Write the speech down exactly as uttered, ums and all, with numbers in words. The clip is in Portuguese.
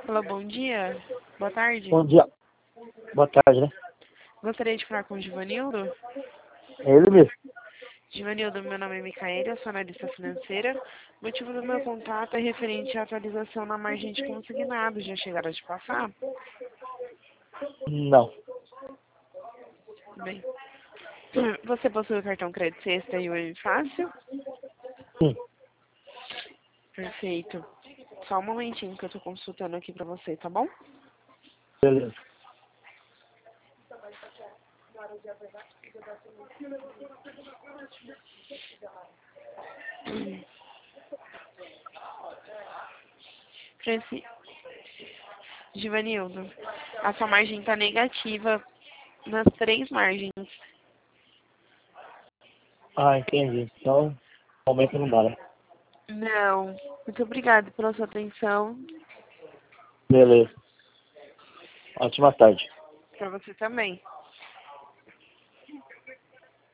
Alô, bom dia. Boa tarde. Bom dia. Boa tarde, né? Gostaria de falar com o Givanildo. É ele mesmo. Givanildo, meu nome é Micaela, eu sou analista financeira. O motivo do meu contato é referente à atualização na margem de consignado. Já chegaram de passar? Não. Bem. Você possui o cartão crédito sexta e o M Fácil? Sim. Perfeito. Só um momentinho que eu estou consultando aqui para você, tá bom? Beleza. Franci... Givanildo, a sua margem está negativa nas três margens. Ah, entendi. Então, no momento não dá, né? Não. Muito obrigada pela sua atenção. Beleza. Ótima tarde. Para você também.